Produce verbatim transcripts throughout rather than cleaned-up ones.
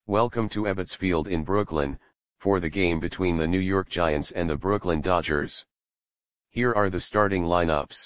Welcome to Ebbets Field in Brooklyn, for the game between the New York Giants and the Brooklyn Dodgers. Here are the starting lineups.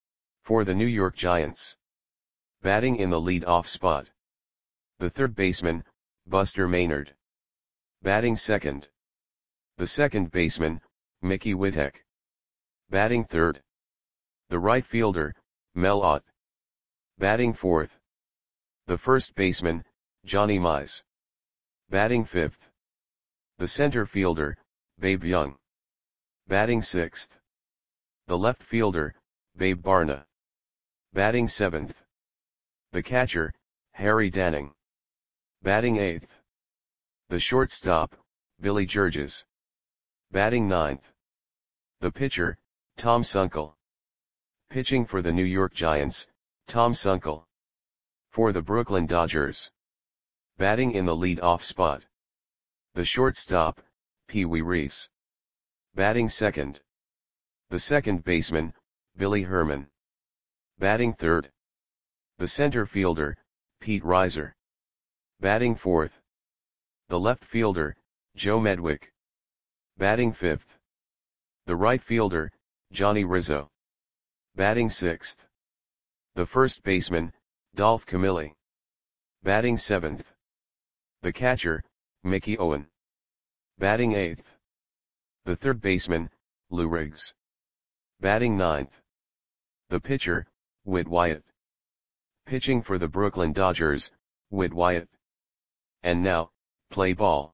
For the New York Giants. Batting in the lead-off spot. The third baseman, Buster Maynard. Batting second. The second baseman, Mickey Whittek. Batting third. The right fielder, Mel Ott. Batting fourth. The first baseman, Johnny Mize. Batting fifth. The center fielder, Babe Young. Batting sixth. The left fielder, Babe Barna. Batting seventh. The catcher, Harry Danning. Batting eighth. The shortstop, Billy Georges. Batting ninth. The pitcher, Tom Sunkel. Pitching for the New York Giants, Tom Sunkel. For the Brooklyn Dodgers. Batting in the lead-off spot. The shortstop, Pee Wee Reese. Batting second. The second baseman, Billy Herman. Batting third. The center fielder, Pete Reiser. Batting fourth. The left fielder, Joe Medwick. Batting fifth. The right fielder, Johnny Rizzo. Batting sixth. The first baseman, Dolph Camilli. Batting seventh. The catcher, Mickey Owen. Batting eighth. The third baseman, Lou Riggs. Batting ninth. The pitcher, Whit Wyatt. Pitching for the Brooklyn Dodgers, Whit Wyatt. And now, play ball.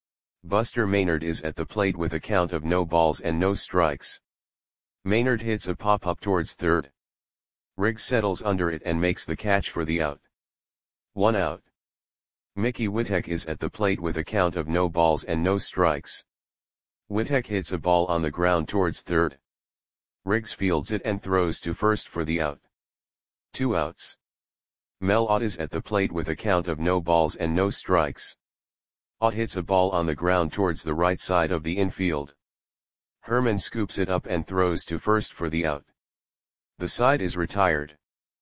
Buster Maynard is at the plate with a count of no balls and no strikes. Maynard hits a pop-up towards third. Riggs settles under it and makes the catch for the out. One out. Mickey Whittek is at the plate with a count of no balls and no strikes. Whittek hits a ball on the ground towards third. Riggs fields it and throws to first for the out. Two outs. Mel Ott is at the plate with a count of no balls and no strikes. Ott hits a ball on the ground towards the right side of the infield. Herman scoops it up and throws to first for the out. The side is retired.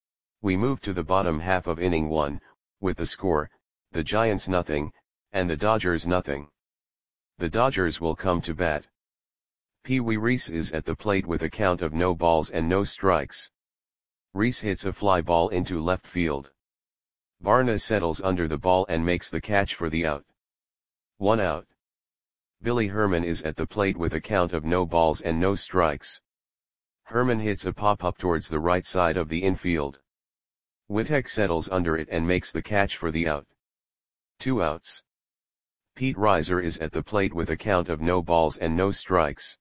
We move to the bottom half of inning one, with the score, the Giants nothing, and the Dodgers nothing. The Dodgers will come to bat. Pee Wee Reese is at the plate with a count of no balls and no strikes. Reese hits a fly ball into left field. Barna settles under the ball and makes the catch for the out. One out. Billy Herman is at the plate with a count of no balls and no strikes. Herman hits a pop-up towards the right side of the infield. Whittek settles under it and makes the catch for the out. Two outs. Pete Reiser is at the plate with a count of no balls and no strikes.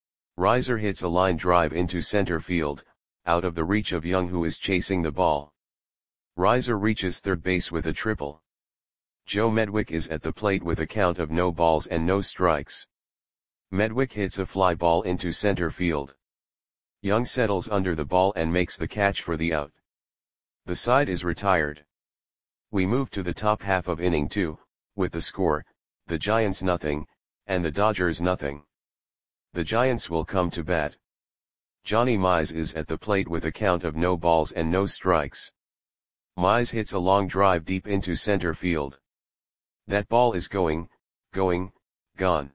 Reiser hits a line drive into center field, out of the reach of Young, who is chasing the ball. Reiser reaches third base with a triple. Joe Medwick is at the plate with a count of no balls and no strikes. Medwick hits a fly ball into center field. Young settles under the ball and makes the catch for the out. The side is retired. We move to the top half of inning two, with the score, the Giants nothing, and the Dodgers nothing. The Giants will come to bat. Johnny Mize is at the plate with a count of no balls and no strikes. Mize hits a long drive deep into center field. That ball is going, going, gone.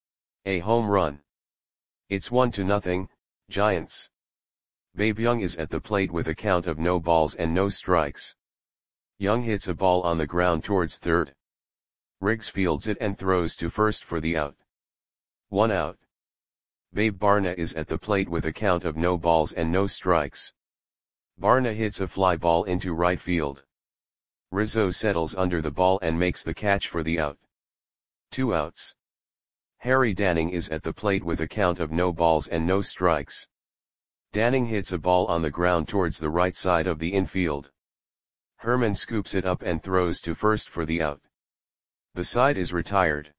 A home run. It's one to nothing, Giants. Babe Young is at the plate with a count of no balls and no strikes. Young hits a ball on the ground towards third. Riggs fields it and throws to first for the out. One out. Babe Barna is at the plate with a count of no balls and no strikes. Barna hits a fly ball into right field. Rizzo settles under the ball and makes the catch for the out. Two outs. Harry Danning is at the plate with a count of no balls and no strikes. Danning hits a ball on the ground towards the right side of the infield. Herman scoops it up and throws to first for the out. The side is retired.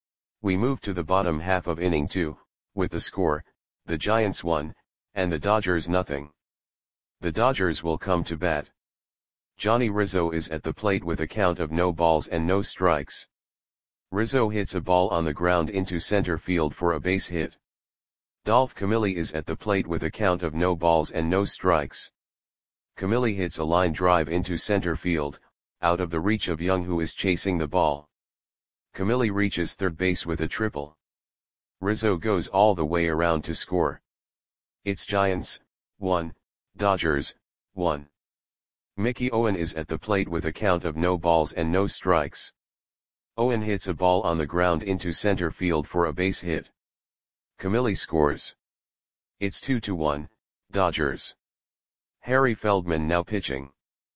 We move to the bottom half of inning two, with the score, the Giants one, and the Dodgers nothing. The Dodgers will come to bat. Johnny Rizzo is at the plate with a count of no balls and no strikes. Rizzo hits a ball on the ground into center field for a base hit. Dolph Camilli is at the plate with a count of no balls and no strikes. Camilli hits a line drive into center field, out of the reach of Young, who is chasing the ball. Camilli reaches third base with a triple. Rizzo goes all the way around to score. It's Giants, one, Dodgers, one. Mickey Owen is at the plate with a count of no balls and no strikes. Owen hits a ball on the ground into center field for a base hit. Camilli scores. It's two to one, Dodgers. Harry Feldman now pitching.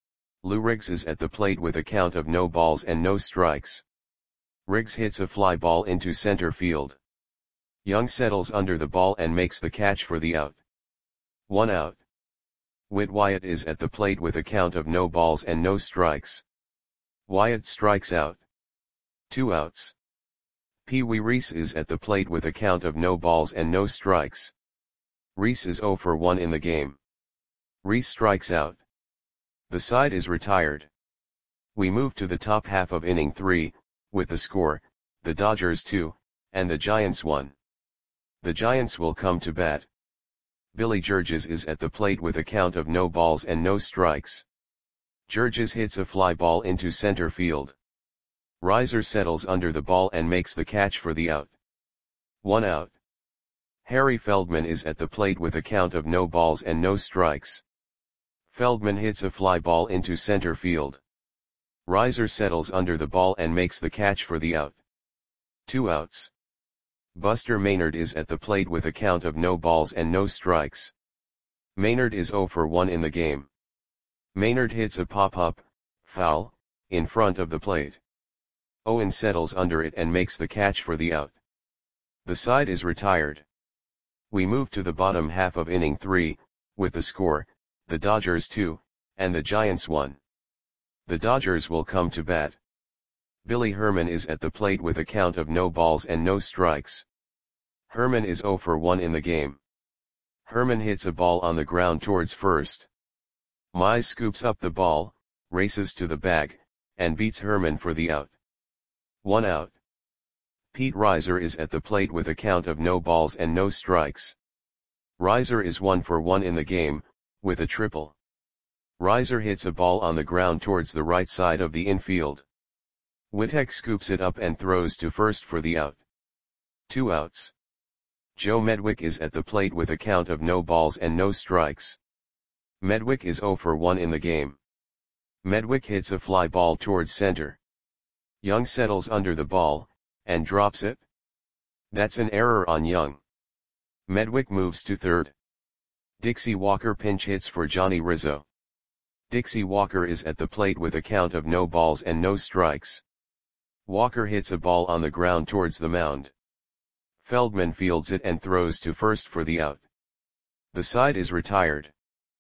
Lou Riggs is at the plate with a count of no balls and no strikes. Riggs hits a fly ball into center field. Young settles under the ball and makes the catch for the out. One out. Whit Wyatt is at the plate with a count of no balls and no strikes. Wyatt strikes out. Two outs. Pee Wee Reese is at the plate with a count of no balls and no strikes. Reese is zero for one in the game. Reese strikes out. The side is retired. We move to the top half of inning three, with the score, the Dodgers two, and the Giants one. The Giants will come to bat. Billy Georges is at the plate with a count of no balls and no strikes. Georges hits a fly ball into center field. Reiser settles under the ball and makes the catch for the out. One out. Harry Feldman is at the plate with a count of no balls and no strikes. Feldman hits a fly ball into center field. Reiser settles under the ball and makes the catch for the out. Two outs. Buster Maynard is at the plate with a count of no balls and no strikes. Maynard is zero for one in the game. Maynard hits a pop-up, foul, in front of the plate. Owen settles under it and makes the catch for the out. The side is retired. We move to the bottom half of inning three, with the score, the Dodgers two, and the Giants one. The Dodgers will come to bat. Billy Herman is at the plate with a count of no balls and no strikes. Herman is zero for one in the game. Herman hits a ball on the ground towards first. Mize scoops up the ball, races to the bag, and beats Herman for the out. One out. Pete Reiser is at the plate with a count of no balls and no strikes. Reiser is one for one in the game, with a triple. Reiser hits a ball on the ground towards the right side of the infield. Wittek scoops it up and throws to first for the out. Two outs. Joe Medwick is at the plate with a count of no balls and no strikes. Medwick is zero for one in the game. Medwick hits a fly ball towards center. Young settles under the ball, and drops it. That's an error on Young. Medwick moves to third. Dixie Walker pinch hits for Johnny Rizzo. Dixie Walker is at the plate with a count of no balls and no strikes. Walker hits a ball on the ground towards the mound. Feldman fields it and throws to first for the out. The side is retired.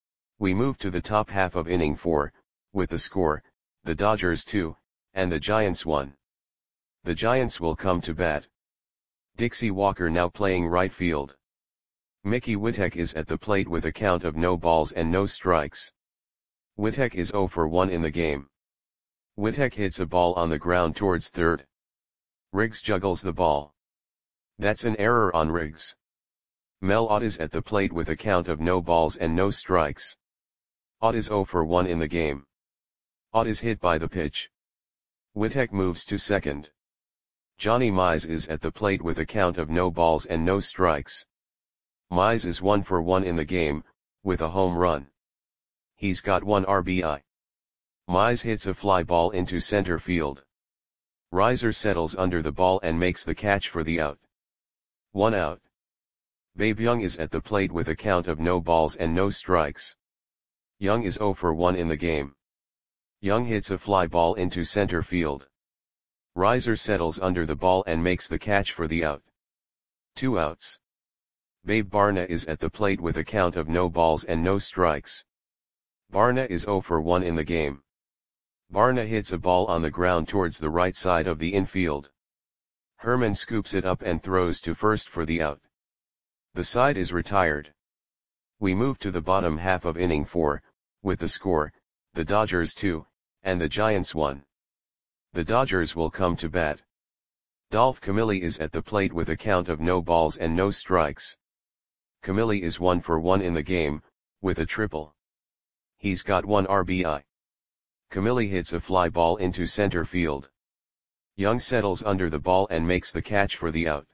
We move to the top half of inning four, with the score, the Dodgers two, and the Giants one. The Giants will come to bat. Dixie Walker now playing right field. Mickey Wittek is at the plate with a count of no balls and no strikes. Wittek is zero for one in the game. Wittek hits a ball on the ground towards third. Riggs juggles the ball. That's an error on Riggs. Mel Ott is at the plate with a count of no balls and no strikes. Ott is zero for one in the game. Ott is hit by the pitch. Wittek moves to second. Johnny Mize is at the plate with a count of no balls and no strikes. Mize is one for one in the game, with a home run. He's got one R B I. Mize hits a fly ball into center field. Reiser settles under the ball and makes the catch for the out. One out. Babe Young is at the plate with a count of no balls and no strikes. Young is zero for one in the game. Young hits a fly ball into center field. Reiser settles under the ball and makes the catch for the out. Two outs. Babe Barna is at the plate with a count of no balls and no strikes. Barna is zero for one in the game. Barna hits a ball on the ground towards the right side of the infield. Herman scoops it up and throws to first for the out. The side is retired. We move to the bottom half of inning four, with the score, the Dodgers two, and the Giants one. The Dodgers will come to bat. Dolph Camilli is at the plate with a count of no balls and no strikes. Camilli is one for one in the game, with a triple. He's got one R B I. Camilli hits a fly ball into center field. Young settles under the ball and makes the catch for the out.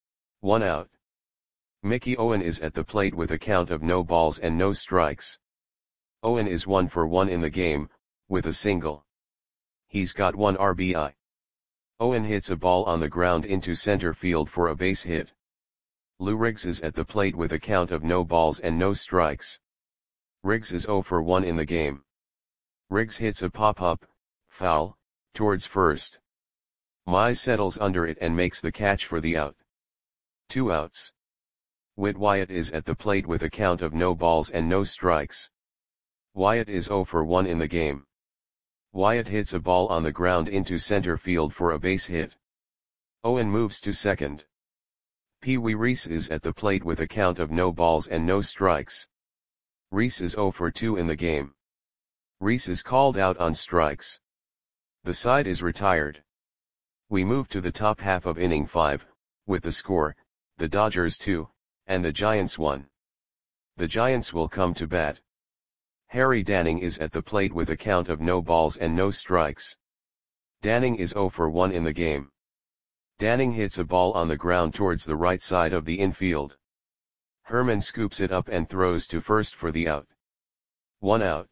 One out. Mickey Owen is at the plate with a count of no balls and no strikes. Owen is one for one in the game, with a single. He's got one R B I. Owen hits a ball on the ground into center field for a base hit. Lou Riggs is at the plate with a count of no balls and no strikes. Riggs is zero for one in the game. Riggs hits a pop-up, foul, towards first. Mize settles under it and makes the catch for the out. Two outs. Whit Wyatt is at the plate with a count of no balls and no strikes. Wyatt is zero for one in the game. Wyatt hits a ball on the ground into center field for a base hit. Owen moves to second. Pee Wee Reese is at the plate with a count of no balls and no strikes. Reese is zero for two in the game. Reese is called out on strikes. The side is retired. We move to the top half of inning five, with the score, the Dodgers two, and the Giants one. The Giants will come to bat. Harry Danning is at the plate with a count of no balls and no strikes. Danning is zero for one in the game. Danning hits a ball on the ground towards the right side of the infield. Herman scoops it up and throws to first for the out. One out.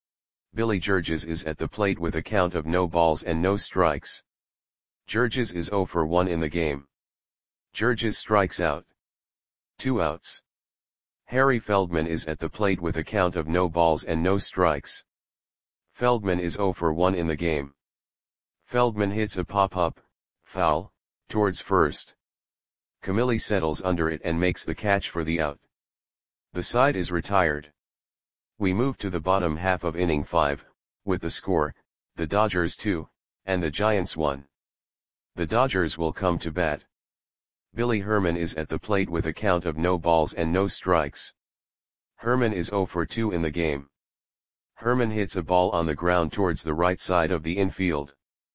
Billy Georges is at the plate with a count of no balls and no strikes. Georges is zero for one in the game. Georges strikes out. Two outs. Harry Feldman is at the plate with a count of no balls and no strikes. Feldman is zero for one in the game. Feldman hits a pop-up, foul, towards first. Camilli settles under it and makes the catch for the out. The side is retired. We move to the bottom half of inning five, with the score, the Dodgers two, and the Giants one. The Dodgers will come to bat. Billy Herman is at the plate with a count of no balls and no strikes. Herman is zero for two in the game. Herman hits a ball on the ground towards the right side of the infield.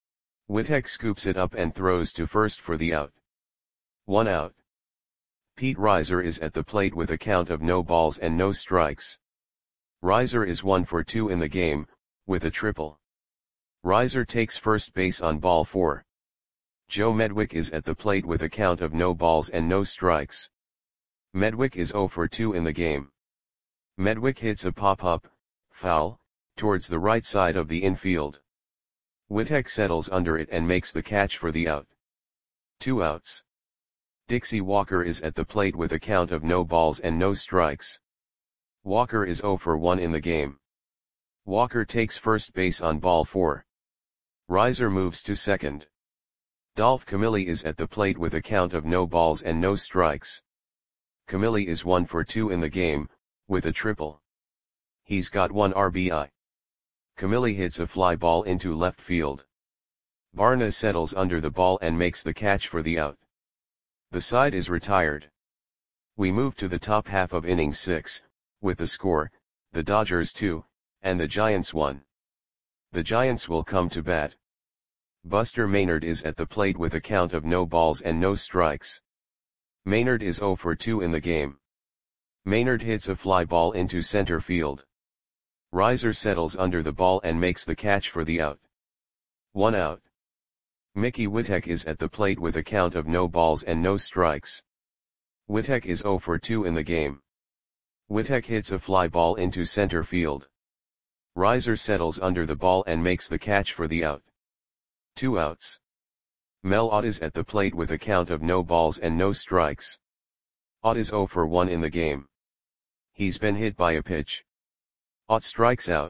Wittek scoops it up and throws to first for the out. One out. Pete Reiser is at the plate with a count of no balls and no strikes. Reiser is one for two in the game, with a triple. Reiser takes first base on ball four. Joe Medwick is at the plate with a count of no balls and no strikes. Medwick is zero for two in the game. Medwick hits a pop-up, foul, towards the right side of the infield. Wittek settles under it and makes the catch for the out. Two outs. Dixie Walker is at the plate with a count of no balls and no strikes. Walker is zero for one in the game. Walker takes first base on ball four. Reiser moves to second. Dolph Camilli is at the plate with a count of no balls and no strikes. Camilli is one for two in the game, with a triple. He's got one R B I. Camilli hits a fly ball into left field. Barna settles under the ball and makes the catch for the out. The side is retired. We move to the top half of inning six, with the score, the Dodgers two, and the Giants one. The Giants will come to bat. Buster Maynard is at the plate with a count of no balls and no strikes. Maynard is zero for two in the game. Maynard hits a fly ball into center field. Reiser settles under the ball and makes the catch for the out. One out. Mickey Wittek is at the plate with a count of no balls and no strikes. Wittek is zero for two in the game. Wittek hits a fly ball into center field. Reiser settles under the ball and makes the catch for the out. Two outs. Mel Ott is at the plate with a count of no balls and no strikes. Ott is zero for one in the game. He's been hit by a pitch. Ott strikes out.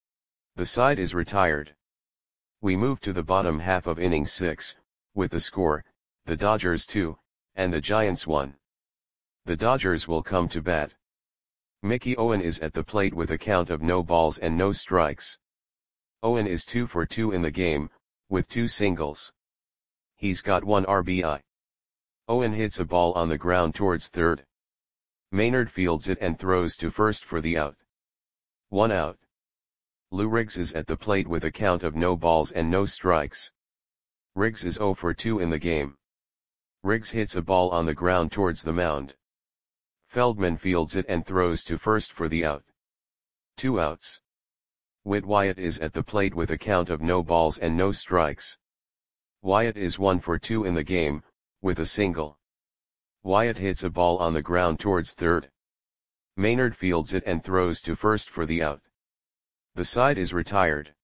The side is retired. We move to the bottom half of inning six, with the score, the Dodgers two, and the Giants one. The Dodgers will come to bat. Mickey Owen is at the plate with a count of no balls and no strikes. Owen is two for two in the game, with two singles. He's got one R B I. Owen hits a ball on the ground towards third. Maynard fields it and throws to first for the out. One out. Lou Riggs is at the plate with a count of no balls and no strikes. Riggs is zero for two in the game. Riggs hits a ball on the ground towards the mound. Feldman fields it and throws to first for the out. Two outs. Whit Wyatt is at the plate with a count of no balls and no strikes. Wyatt is one for two in the game, with a single. Wyatt hits a ball on the ground towards third. Maynard fields it and throws to first for the out. The side is retired.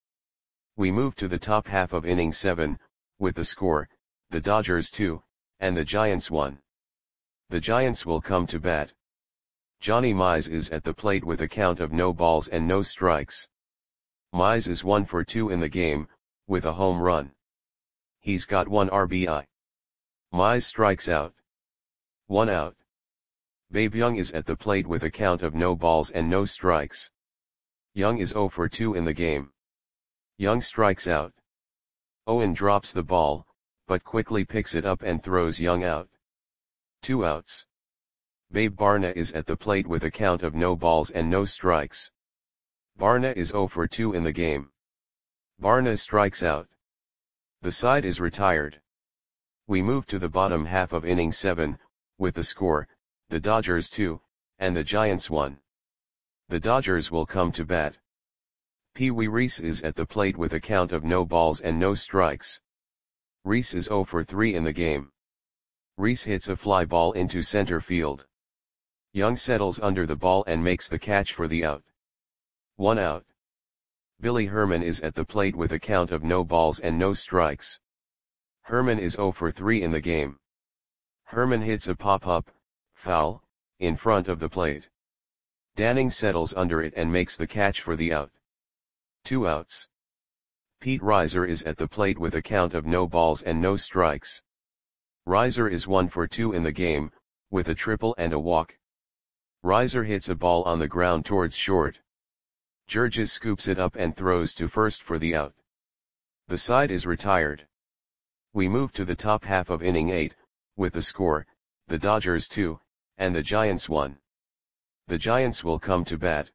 We move to the top half of inning seven, with the score, the Dodgers two, and the Giants one. The Giants will come to bat. Johnny Mize is at the plate with a count of no balls and no strikes. Mize is one for two in the game, with a home run. He's got one R B I. Mize strikes out. One out. Babe Young is at the plate with a count of no balls and no strikes. Young is zero for two in the game. Young strikes out. Owen drops the ball, but quickly picks it up and throws Young out. Two outs. Babe Barna is at the plate with a count of no balls and no strikes. Barna is zero for two in the game. Barna strikes out. The side is retired. We move to the bottom half of inning seven, with the score, the Dodgers two, and the Giants one. The Dodgers will come to bat. Pee Wee Reese is at the plate with a count of no balls and no strikes. Reese is zero for three in the game. Reese hits a fly ball into center field. Young settles under the ball and makes the catch for the out. One out. Billy Herman is at the plate with a count of no balls and no strikes. Herman is zero for three in the game. Herman hits a pop-up, foul, in front of the plate. Danning settles under it and makes the catch for the out. Two outs. Pete Reiser is at the plate with a count of no balls and no strikes. Reiser is one for two in the game, with a triple and a walk. Reiser hits a ball on the ground towards short. Georges scoops it up and throws to first for the out. The side is retired. We move to the top half of inning eight, with the score, the Dodgers two, and the Giants one. The Giants will come to bat.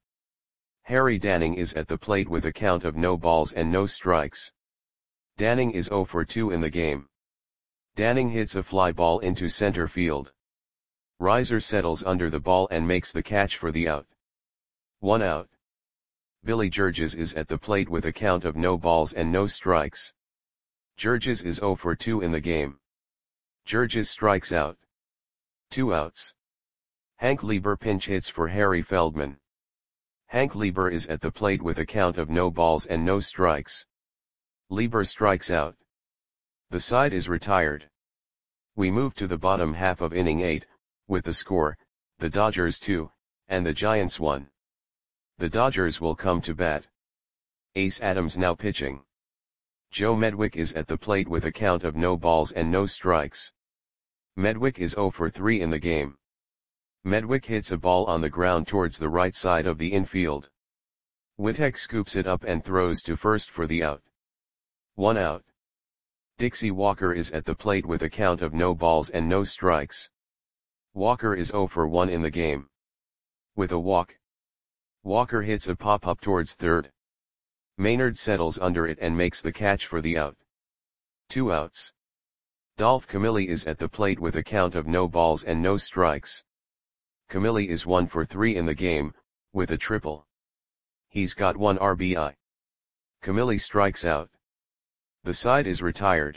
Harry Danning is at the plate with a count of no balls and no strikes. Danning is zero for two in the game. Danning hits a fly ball into center field. Reiser settles under the ball and makes the catch for the out. One out. Billy Georges is at the plate with a count of no balls and no strikes. Georges is zero for two in the game. Georges strikes out. Two outs. Hank Lieber pinch hits for Harry Feldman. Hank Lieber is at the plate with a count of no balls and no strikes. Lieber strikes out. The side is retired. We move to the bottom half of inning eight, with the score, the Dodgers two, and the Giants one. The Dodgers will come to bat. Ace Adams now pitching. Joe Medwick is at the plate with a count of no balls and no strikes. Medwick is zero for three in the game. Medwick hits a ball on the ground towards the right side of the infield. Wittek scoops it up and throws to first for the out. One out. Dixie Walker is at the plate with a count of no balls and no strikes. Walker is zero for one in the game. With a walk. Walker hits a pop-up towards third. Maynard settles under it and makes the catch for the out. Two outs. Dolph Camilli is at the plate with a count of no balls and no strikes. Camilli is one for three in the game, with a triple. He's got one R B I. Camilli strikes out. The side is retired.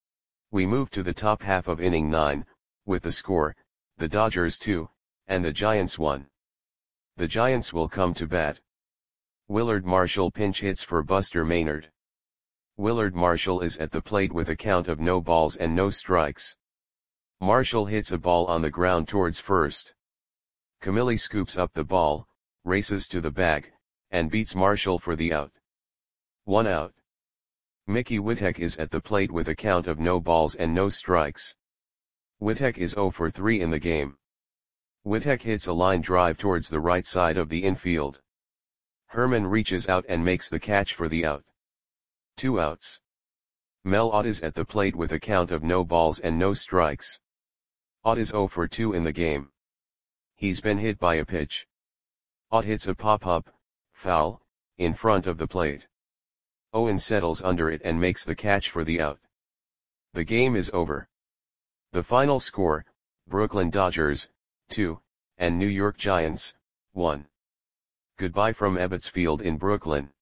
We move to the top half of inning nine, with the score, the Dodgers two, and the Giants one. The Giants will come to bat. Willard Marshall pinch hits for Buster Maynard. Willard Marshall is at the plate with a count of no balls and no strikes. Marshall hits a ball on the ground towards first. Camilli scoops up the ball, races to the bag, and beats Marshall for the out. One out. Mickey Wittek is at the plate with a count of no balls and no strikes. Wittek is zero for three in the game. Wittek hits a line drive towards the right side of the infield. Herman reaches out and makes the catch for the out. Two outs. Mel Ott is at the plate with a count of no balls and no strikes. Ott is zero for two in the game. He's been hit by a pitch. Ott hits a pop-up, foul, in front of the plate. Owen settles under it and makes the catch for the out. The game is over. The final score, Brooklyn Dodgers, two, and New York Giants, one. Goodbye from Ebbets Field in Brooklyn.